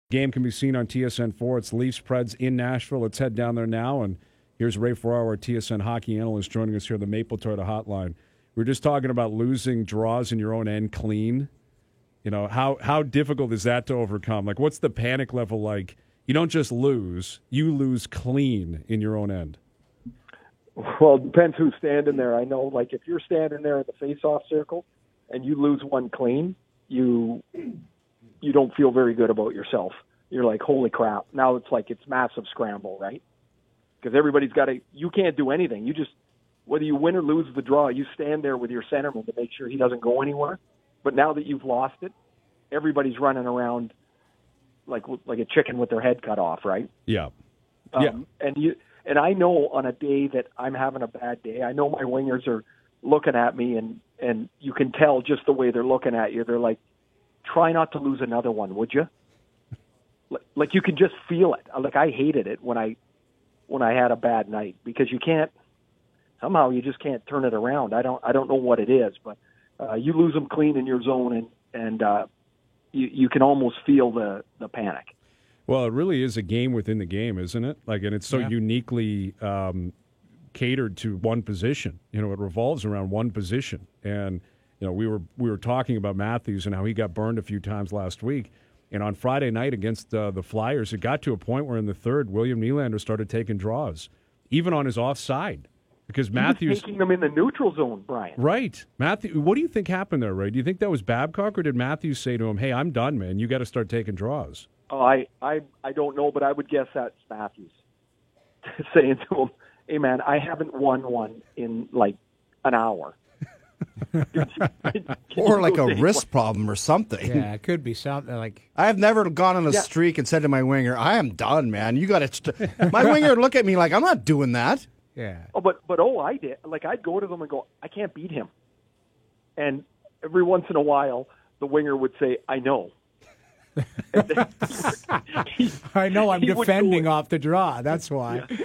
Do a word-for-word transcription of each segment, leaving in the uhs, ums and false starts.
Game can be seen on T S N four. It's Leafs Preds in Nashville. Let's head down there now. And here's Ray Ferraro, our T S N hockey analyst, joining us here on the Maple Toyota Hotline. We were just talking about losing draws in your own end clean. You know, how, how difficult is that to overcome? Like, what's the panic level like? You don't just lose, you lose clean in your own end. Well, it depends who's standing there. I know, like, if you're standing there in the face-off circle and you lose one clean, you you don't feel very good about yourself. You're like, holy crap. Now it's like it's massive scramble, right? Because everybody's got to – you can't do anything. You just – whether you win or lose the draw, you stand there with your centerman to make sure he doesn't go anywhere. But now that you've lost it, everybody's running around like like a chicken with their head cut off, right? Yeah. Um, yeah. And you and I know on a day that I'm having a bad day, I know my wingers are looking at me, and, and you can tell just the way they're looking at you. They're like, try not to lose another one, would you? Like, you can just feel it. Like, I hated it when I when I had a bad night, because you can't somehow you just can't turn it around. I don't I don't know what it is, but uh, you lose them clean in your zone, and and uh, you you can almost feel the the panic. Well, it really is a game within the game, isn't it? Like, and it's so yeah. uniquely um, catered to one position. You know, it revolves around one position. And you know, we were we were talking about Matthews and how he got burned a few times last week. And on Friday night against uh, the Flyers, it got to a point where in the third, William Nylander started taking draws, even on his offside, because Matthews he was taking them in the neutral zone, Brian. Right, Matthew. What do you think happened there, Ray? Do you think that was Babcock, or did Matthews say to him, "Hey, I'm done, man. You got to start taking draws"? Oh, I, I, I don't know, but I would guess that's Matthews saying to him, "Hey, man, I haven't won one in like an hour." Or like a wrist problem or something. Yeah, it could be something like. I've never gone on a yeah. streak and said to my winger, "I am done, man. You got to." St-. My winger would look at me like, "I'm not doing that." Yeah. Oh, but but oh, I did. Like, I'd go to them and go, "I can't beat him," and every once in a while, the winger would say, "I know." then, he, I know. I'm defending off the draw. That's why. Yeah.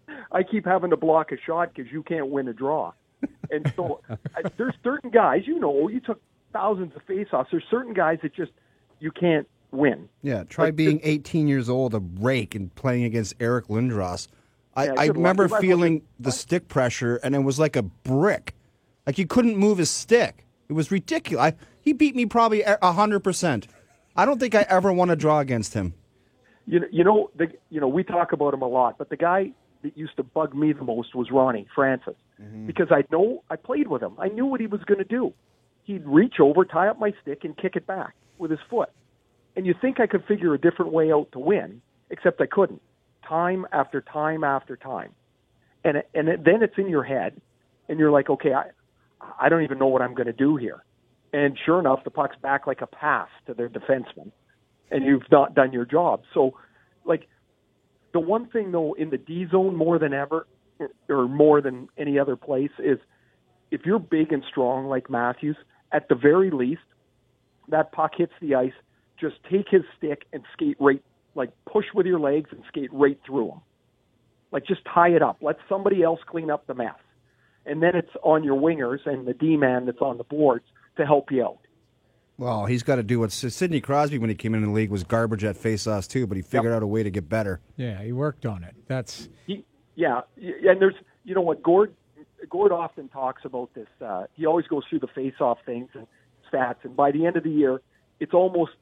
I keep having to block a shot because you can't win a draw. And so I, there's certain guys, you know, you took thousands of faceoffs. There's certain guys that just you can't win. Yeah, try like, being eighteen years old, a rake, and playing against Eric Lindros. I, yeah, I remember luck. feeling the stick pressure, and it was like a brick. Like you couldn't move his stick. It was ridiculous. I, he beat me probably one hundred percent. I don't think I ever won a draw against him. You know, you know, the, you know, we talk about him a lot, but the guy that used to bug me the most was Ronnie Francis, mm-hmm. because I know I played with him. I knew what he was going to do. He'd reach over, tie up my stick, and kick it back with his foot. And you think I could figure a different way out to win, except I couldn't. Time after time after time, and and it, then it's in your head, and you're like, okay, I I don't even know what I'm going to do here. And sure enough, the puck's back like a pass to their defenseman, and you've not done your job. So, like, the one thing, though, in the D zone more than ever, or more than any other place, is if you're big and strong like Matthews, at the very least, that puck hits the ice, just take his stick and skate right, like push with your legs and skate right through him. Like, just tie it up. Let somebody else clean up the mess. And then it's on your wingers and the D-man that's on the boards to help you out. Well, he's got to do what Sidney Crosby, when he came in the league, was garbage at faceoffs too, but he figured yep. out a way to get better. Yeah, he worked on it. That's he, yeah, and there's, you know what, Gord Gord often talks about this. Uh, he always goes through the faceoff things and stats, and by the end of the year, it's almost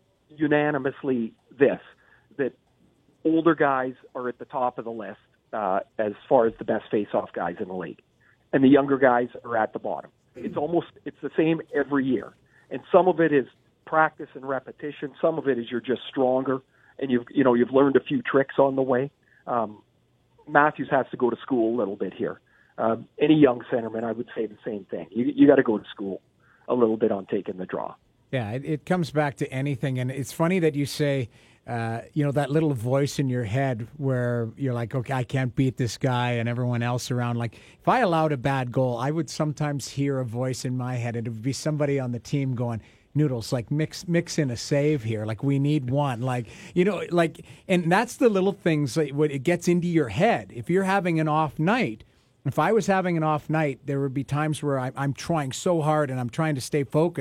unanimously this, that older guys are at the top of the list uh, as far as the best faceoff guys in the league, and the younger guys are at the bottom. It's almost it's the same every year. And some of it is practice and repetition. Some of it is you're just stronger, and you've you know you've learned a few tricks on the way. Um, Matthews has to go to school a little bit here. Um, any young centerman, I would say the same thing. You you got to go to school a little bit on taking the draw. Yeah, it, it comes back to anything, and it's funny that you say, uh, you know, that little voice in your head where you're like, okay, I can't beat this guy, and everyone else around. Like, if I allowed a bad goal, I would sometimes hear a voice in my head, and it would be somebody on the team going, Noodles, like mix mix in a save here. Like, we need one. Like, you know, like, and that's the little things that when it gets into your head. If you're having an off night, if I was having an off night, there would be times where I, I'm trying so hard and I'm trying to stay focused,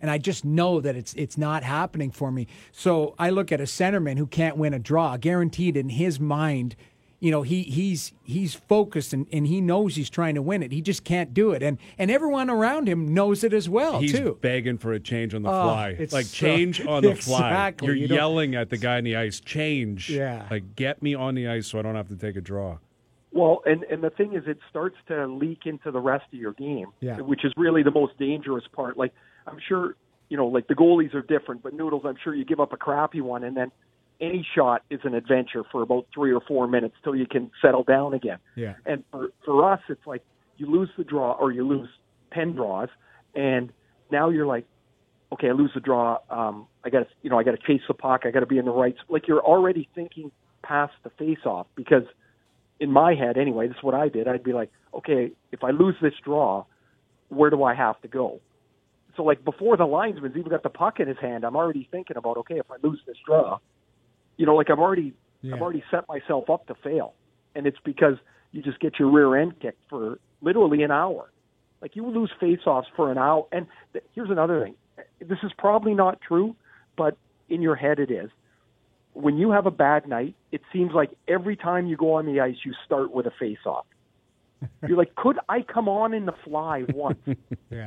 and I just know that it's it's not happening for me. So I look at a centerman who can't win a draw, guaranteed in his mind. You know, he he's he's focused and, and he knows he's trying to win it. He just can't do it. And and everyone around him knows it as well, he's too. He's begging for a change on the oh, fly. Like, so, change on the exactly. fly. You're you yelling at the guy in the ice, change. Yeah. Like, get me on the ice so I don't have to take a draw. Well, and, and the thing is, it starts to leak into the rest of your game, yeah. which is really the most dangerous part. Like, I'm sure, you know, like the goalies are different, but Noodles, I'm sure you give up a crappy one, and then any shot is an adventure for about three or four minutes till you can settle down again. Yeah. And for, for us, it's like you lose the draw or you lose ten draws, and now you're like, okay, I lose the draw. Um, I got to, you know, I got to chase the puck. I got to be in the right. Like you're already thinking past the face-off because in my head, anyway, this is what I did. I'd be like, okay, if I lose this draw, where do I have to go? So like before the linesman's even got the puck in his hand, I'm already thinking about, okay, if I lose this draw, you know, like I've already, yeah. I've already set myself up to fail. And it's because you just get your rear end kicked for literally an hour. Like you lose face-offs for an hour. And th- here's another thing. This is probably not true, but in your head it is. When you have a bad night, it seems like every time you go on the ice, you start with a face-off. You're like, could I come on in the fly once? yeah.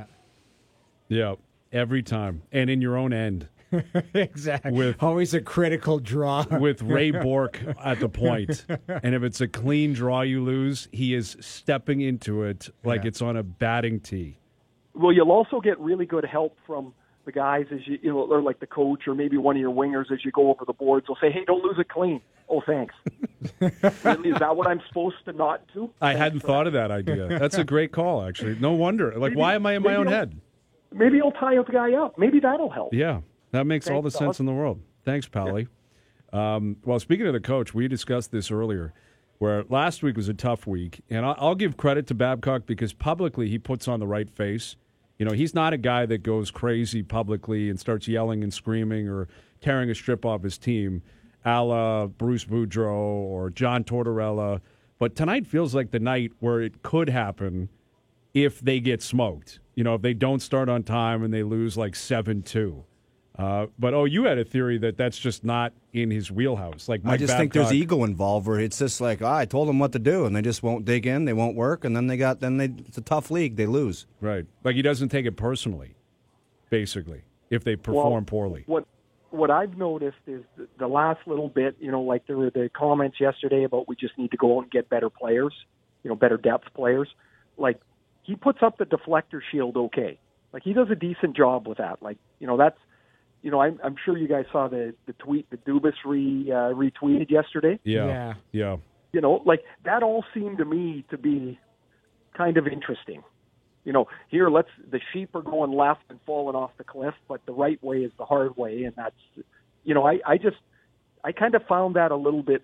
Yeah, every time. And in your own end. Exactly. With, always a critical draw. With Ray Bourque at the point. And if it's a clean draw you lose, he is stepping into it like yeah. it's on a batting tee. Well, you'll also get really good help from the guys as you, you know, or like the coach or maybe one of your wingers as you go over the boards. They'll say, hey, don't lose it clean. Oh, thanks. Really, is that what I'm supposed to not do? I Thanks hadn't thought that. of that idea. That's a great call, actually. No wonder. Like, maybe, why am I in my own head? Maybe I'll tie the guy up. Maybe that'll help. Yeah, that makes Thanks, all the Doug. sense in the world. Thanks, Pally. Yeah. Um, well, speaking of the coach, we discussed this earlier, where last week was a tough week. And I'll, I'll give credit to Babcock because publicly he puts on the right face. You know, he's not a guy that goes crazy publicly and starts yelling and screaming or tearing a strip off his team, a la Bruce Boudreau or John Tortorella. But tonight feels like the night where it could happen if they get smoked. You know, if they don't start on time and they lose like seven two. Uh, but, oh, you had a theory that that's just not in his wheelhouse. Like Mike I just Babcock, think there's ego involved where it's just like, oh, I told them what to do, and they just won't dig in, they won't work, and then they got, then they, it's a tough league, they lose. Right. Like he doesn't take it personally, basically, if they perform well, poorly. What what I've noticed is the, the last little bit, you know, like there were the comments yesterday about we just need to go out and get better players, you know, better depth players. Like he puts up the deflector shield okay. Like he does a decent job with that. Like, you know, that's, you know, I'm, I'm sure you guys saw the, the tweet that Dubas re, uh, retweeted yesterday. Yeah, yeah, yeah. You know, like that all seemed to me to be kind of interesting. You know, here let's the sheep are going left and falling off the cliff, but the right way is the hard way, and that's, you know, I, I just I kind of found that a little bit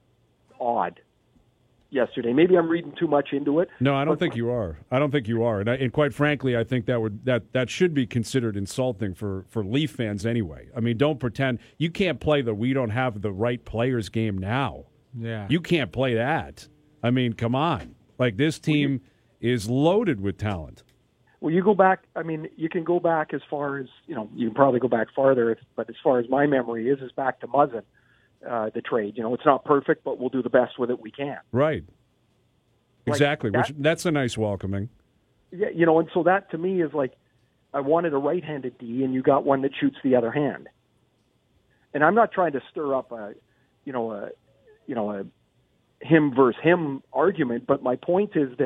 odd yesterday. Maybe I'm reading too much into it. No, I don't but, think you are. I don't think you are. And, I, and quite frankly, I think that would that, that should be considered insulting for, for Leaf fans anyway. I mean, don't pretend you can't play the we don't have the right players game now. Yeah. You can't play that. I mean, come on. Like this team is loaded with talent. Well, you go back, I mean, you can go back as far as, you know, you can probably go back farther, if, but as far as my memory is, is back to Muzzin. Uh, the trade. You know, it's not perfect, but we'll do the best with it we can. Right. Like exactly. that, Which that's a nice welcoming. Yeah, you know, and so that to me is like, I wanted a right-handed D, and you got one that shoots the other hand. And I'm not trying to stir up a, you know, a, you know, a him versus him argument, but my point is that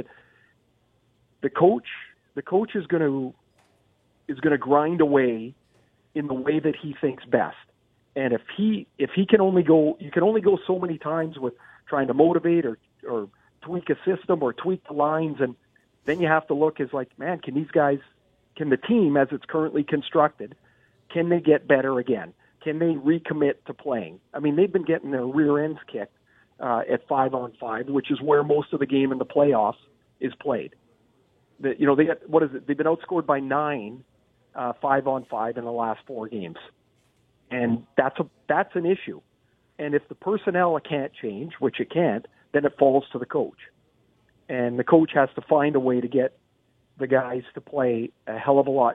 the coach, the coach is going to is going to grind away in the way that he thinks best. And if he if he can only go, you can only go so many times with trying to motivate or or tweak a system or tweak the lines, and then you have to look as like, man, can these guys, can the team as it's currently constructed, can they get better again? Can they recommit to playing? I mean, they've been getting their rear ends kicked uh, at five on five, which is where most of the game in the playoffs is played. The, you know, they got, what is it? They've been outscored by nine uh, five on five in the last four games. And that's a that's an issue. And if the personnel can't change, which it can't, then it falls to the coach. And the coach has to find a way to get the guys to play a hell of a lot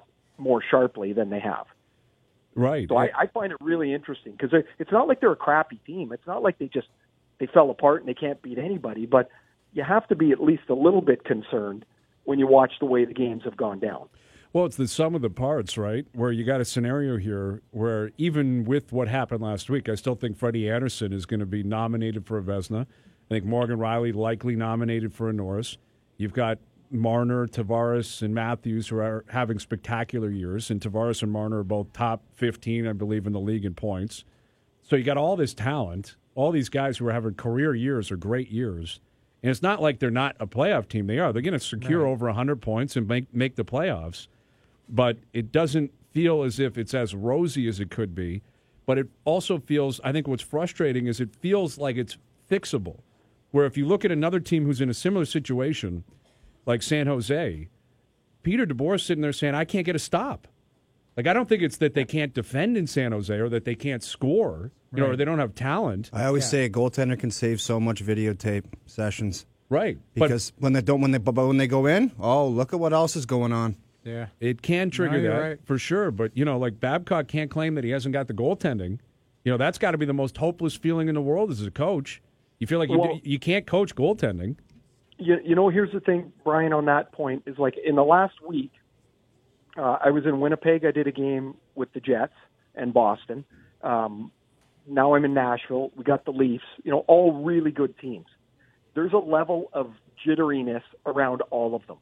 more sharply than they have. Right. So I, I find it really interesting because it's not like they're a crappy team. It's not like they just they fell apart and they can't beat anybody. But you have to be at least a little bit concerned when you watch the way the games have gone down. Well, it's the sum of the parts, right? Where you got a scenario here where even with what happened last week, I still think Freddie Anderson is going to be nominated for a Vezina. I think Morgan Rielly likely nominated for a Norris. You've got Marner, Tavares, and Matthews who are having spectacular years, and Tavares and Marner are both top fifteen, I believe, in the league in points. So you got all this talent, all these guys who are having career years or great years, and it's not like they're not a playoff team. They are. They're going to secure right. over one hundred points and make make the playoffs. But it doesn't feel as if it's as rosy as it could be. But it also feels, I think what's frustrating is it feels like it's fixable. Where if you look at another team who's in a similar situation, like San Jose, Peter DeBoer is sitting there saying, I can't get a stop. Like, I don't think it's that they can't defend in San Jose or that they can't score, you know, or they don't have talent. I always Yeah. say a goaltender can save so much videotape sessions. Right. Because but, when they don't when they but when they go in, oh, look at what else is going on. Yeah. It can trigger No, you're that right. for sure. But, you know, like Babcock can't claim that he hasn't got the goaltending. You know, that's got to be the most hopeless feeling in the world as a coach. You feel like you, Well- do, you can't coach goaltending. You, you know, here's the thing, Brian, on that point is like in the last week, uh, I was in Winnipeg. I did a game with the Jets and Boston. Um, now I'm in Nashville. We got the Leafs, you know, all really good teams. There's a level of jitteriness around all of them.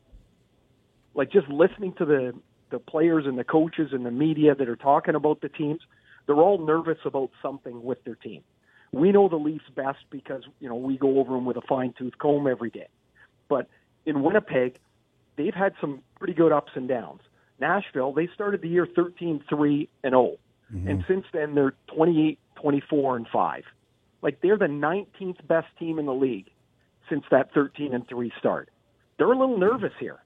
Like just listening to the, the players and the coaches and the media that are talking about the teams, they're all nervous about something with their team. We know the Leafs best because, you know, we go over them with a fine-tooth comb every day. But in Winnipeg, they've had some pretty good ups and downs. Nashville, they started the year thirteen three and oh. Mm-hmm. And since then, they're twenty-eight twenty-four and five. Like, they're the nineteenth best team in the league since that thirteen and three start. They're a little nervous here.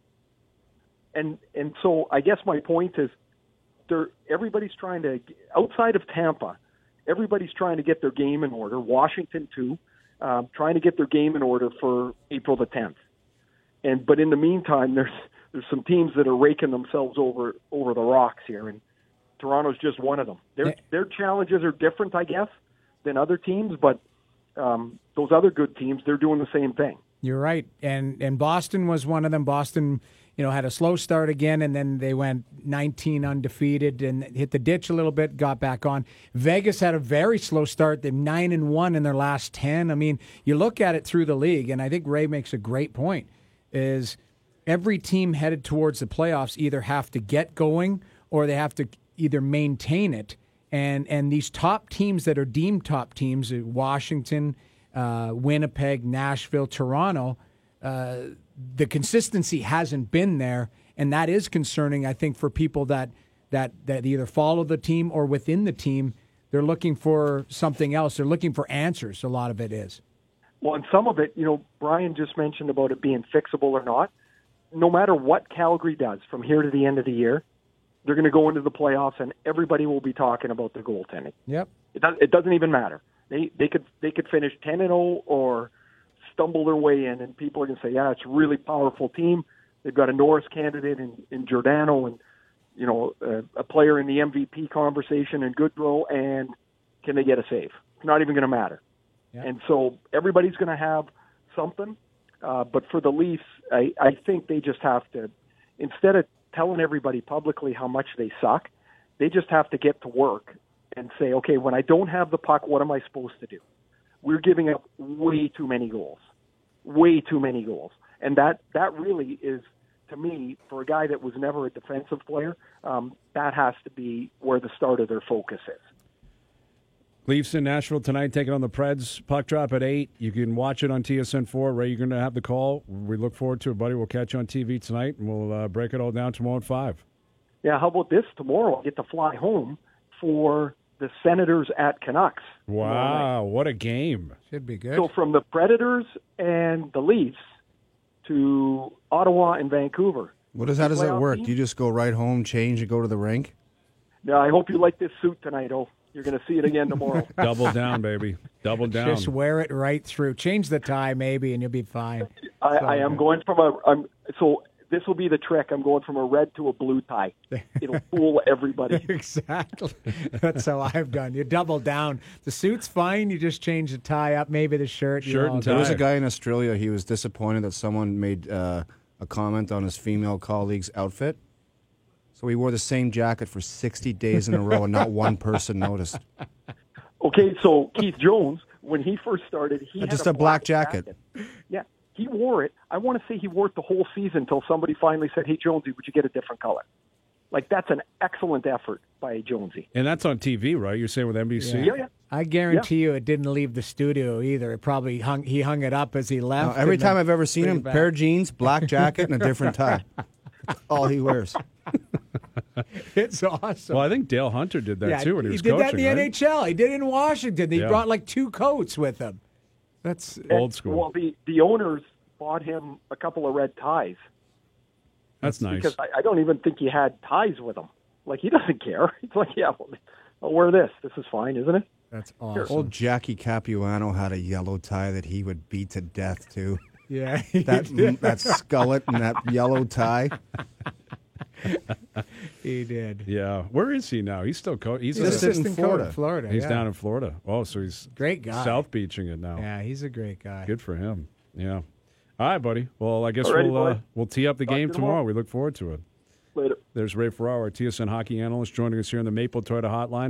And and so I guess my point is they're, everybody's trying to, outside of Tampa, everybody's trying to get their game in order. Washington, too, um, trying to get their game in order for April the tenth. And but in the meantime, there's there's some teams that are raking themselves over over the rocks here, and Toronto's just one of them. Their their challenges are different, I guess, than other teams, but um, those other good teams, they're doing the same thing. You're right, and and Boston was one of them. Boston, you know, had a slow start again, and then they went nineteen undefeated and hit the ditch a little bit, got back on. Vegas had a very slow start. They're nine and one in their last ten. I mean, you look at it through the league, and I think Ray makes a great point. Is every team headed towards the playoffs either have to get going or they have to either maintain it. And and these top teams that are deemed top teams, Washington, uh, Winnipeg, Nashville, Toronto, uh, the consistency hasn't been there, and that is concerning, I think, for people that, that, that either follow the team or within the team. They're looking for something else. They're looking for answers, a lot of it is. Well, and some of it, you know, Brian just mentioned about it being fixable or not. No matter what Calgary does from here to the end of the year, they're going to go into the playoffs, and everybody will be talking about their goaltending. Yep. It, does, it doesn't even matter. They they could they could finish ten and oh or stumble their way in, and people are going to say, yeah, it's a really powerful team. They've got a Norris candidate in, in Giordano and, you know, a, a player in the M V P conversation in Goodrow, and can they get a save? It's not even going to matter. Yep. And so everybody's going to have something. Uh, but for the Leafs, I, I think they just have to, instead of telling everybody publicly how much they suck, they just have to get to work and say, okay, when I don't have the puck, what am I supposed to do? We're giving up way too many goals, way too many goals. And that, that really is, to me, for a guy that was never a defensive player, um, that has to be where the start of their focus is. Leafs in Nashville tonight, taking on the Preds. Puck drop at eight. You can watch it on T S N four. Ray, you're going to have the call. We look forward to it, buddy. We'll catch you on T V tonight, and we'll uh, break it all down tomorrow at five. Yeah, how about this? Tomorrow I get to fly home for the Senators at Canucks. Wow, what a game. Should be good. So from the Predators and the Leafs to Ottawa and Vancouver. What is, how does that work? Do you just go right home, change, and go to the rink? Yeah, I hope you like this suit tonight, oh. You're going to see it again tomorrow. Double down, baby. Double down. Just wear it right through. Change the tie, maybe, and you'll be fine. I, so, I am going from a. I'm, so this will be the trick. I'm going from a red to a blue tie. It'll fool everybody. Exactly. That's how I've done. You double down. The suit's fine. You just change the tie up, maybe the shirt. Shirt you know, and There was a tie. guy in Australia. He was disappointed that someone made uh, a comment on his female colleague's outfit. So he wore the same jacket for sixty days in a row, and not one person noticed. Okay, so Keith Jones, when he first started, he had Just a, a black jacket. Yeah, he wore it. I want to say he wore it the whole season until somebody finally said, "Hey, Jonesy, would you get a different color?" Like, that's an excellent effort by Jonesy. And that's on T V, right? You're saying with N B C? Yeah, yeah. I guarantee you it didn't leave the studio either. It probably hung. He hung it up as he left. Uh, every and time then I've ever seen put it him, back. pair of jeans, black jacket, and a different tie. That's all he wears. It's awesome. Well, I think Dale Hunter did that yeah, too when he was did coaching, that in the right? N H L. He did it in Washington. He Yeah. brought like two coats with him. That's Old school. Well, the, the owners bought him a couple of red ties. That's nice. Because I, I don't even think he had ties with him. Like, he doesn't care. It's like, yeah, well, I'll wear this. This is fine, isn't it? that's awesome. Old Jackie Capuano had a yellow tie that he would beat to death to. Yeah, That that skullet and that yellow tie. he did. Yeah. Where is he now? He's still coaching. He's, He's a- assistant Assistant coach Florida. in Florida. he's yeah. down in Florida. Oh, so he's Great guy. South Beaching it now. Yeah, he's a great guy. Good for him. Yeah. All right, buddy. Well, I guess Alrighty, we'll uh, boys. we'll tee up the Talk to game you tomorrow. tomorrow. We look forward to it. Later. There's Ray Ferraro, our T S N hockey analyst, joining us here on the Maple Toyota Hotline.